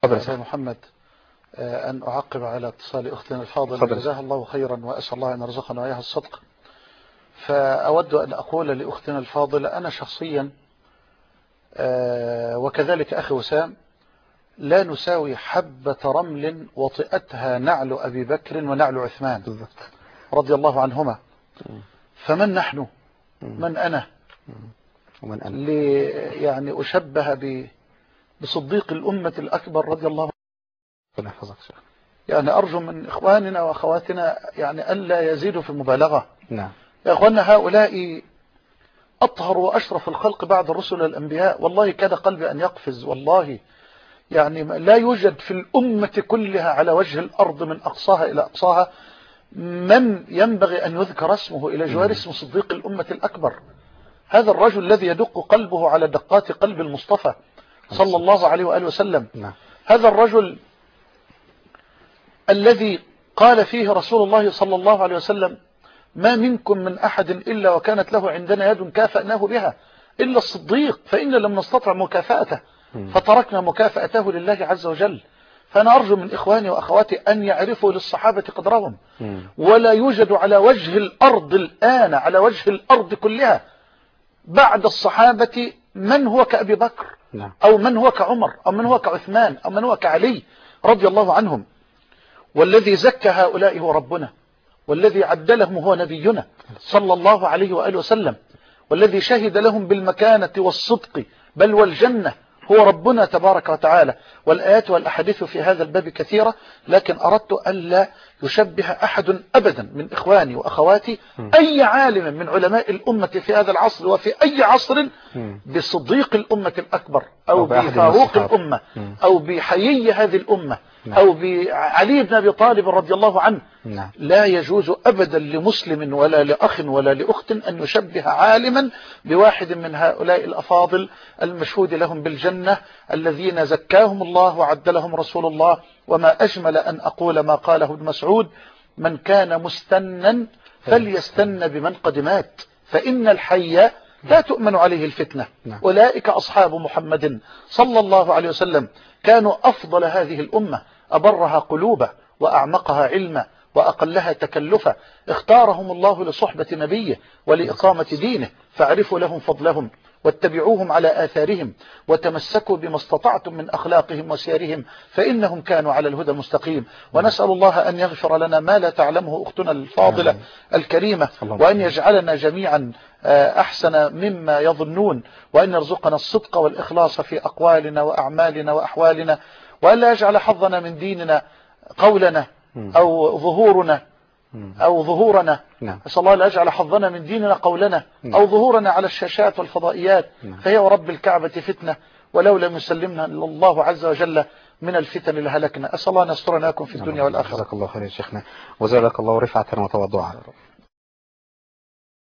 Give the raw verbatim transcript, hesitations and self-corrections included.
أبا محمد أن أعقب على اتصال أختنا الفاضلة جزاها الله خيرا، وأسأل الله أن يرزقنا وإياها الصدق. فأود أن أقول لأختنا الفاضلة أنا شخصيا وكذلك أخي وسام لا نساوي حبة رمل وطئتها نعل أبي بكر ونعل عثمان رضي الله عنهما. فمن نحن؟ من أنا؟ ومن أنا؟ لي يعني أشبه ب بصديق الأمة الأكبر رضي الله عنه. يعني أرجو من إخواننا وأخواتنا يعني ألا يزيدوا في المبالغة. نعم يا أخواننا، هؤلاء أطهر وأشرف الخلق بعد الرسل والأنبياء. والله كاد قلبي أن يقفز، والله يعني لا يوجد في الأمة كلها على وجه الأرض من أقصاها إلى أقصاها من ينبغي أن يذكر اسمه إلى جوار اسم صديق الأمة الأكبر. هذا الرجل الذي يدق قلبه على دقات قلب المصطفى صلى الله عليه وآله وسلم. هذا الرجل الذي قال فيه رسول الله صلى الله عليه وسلم: ما منكم من أحد إلا وكانت له عندنا يد كافأناه بها إلا الصديق، فإن لم نستطع مكافأته فتركنا مكافأته لله عز وجل. فأنا أرجو من إخواني وأخواتي أن يعرفوا للصحابة قدرهم. ولا يوجد على وجه الأرض الآن، على وجه الأرض كلها بعد الصحابة من هو كأبي بكر أو من هو كعمر أو من هو كعثمان أو من هو كعلي رضي الله عنهم. والذي زكى هؤلاء هو ربنا، والذي عدلهم هو نبينا صلى الله عليه وآله وسلم، والذي شهد لهم بالمكانة والصدق بل والجنة هو ربنا تبارك وتعالى. والآيات والأحاديث في هذا الباب كثيرة، لكن أردت ألا يشبه أحد أبدا من إخواني وأخواتي أي عالم من علماء الأمة في هذا العصر وفي أي عصر بصديق الأمة الأكبر أو بفاروق الأمة أو بحيي هذه الأمة أو بعلي بن أبي طالب رضي الله عنه. لا يجوز أبدا لمسلم ولا لأخ ولا لأخت أن يشبه عالما بواحد من هؤلاء الأفاضل المشهود لهم بالجنة الذين زكاهم الله وعدلهم رسول الله. وما أجمل أن أقول ما قاله ابن مسعود: من كان مستنا فليستن بمن قد مات، فإن الحي لا تؤمن عليه الفتنة. أولئك أصحاب محمد صلى الله عليه وسلم، كانوا أفضل هذه الأمة، أبرها قلوبا وأعمقها علما وأقلها تكلفا. اختارهم الله لصحبة نبيه ولإقامة دينه، فاعرفوا لهم فضلهم واتبعوهم على آثارهم وتمسكوا بما استطعتم من أخلاقهم وسيرهم، فإنهم كانوا على الهدى المستقيم. ونسأل الله أن يغفر لنا ما لا تعلمه أختنا الفاضلة الكريمة، وأن يجعلنا جميعا أحسن مما يظنون، وأن يرزقنا الصدق والإخلاص في أقوالنا وأعمالنا وأحوالنا، وأن لا يجعل حظنا من ديننا قولنا أو ظهورنا أو ظهورنا أسأل الله لا يجعل حظنا من ديننا قولنا أو ظهورنا على الشاشات والفضائيات، فهي ورب الكعبة فتنة، ولو لم يسلمنا الله عز وجل من الفتن لهلكنا. أسأل الله أن يسترنا لكم في الدنيا والآخرة. جزاك الله خير يا شيخنا، وزادك الله رفعة وتواضعا.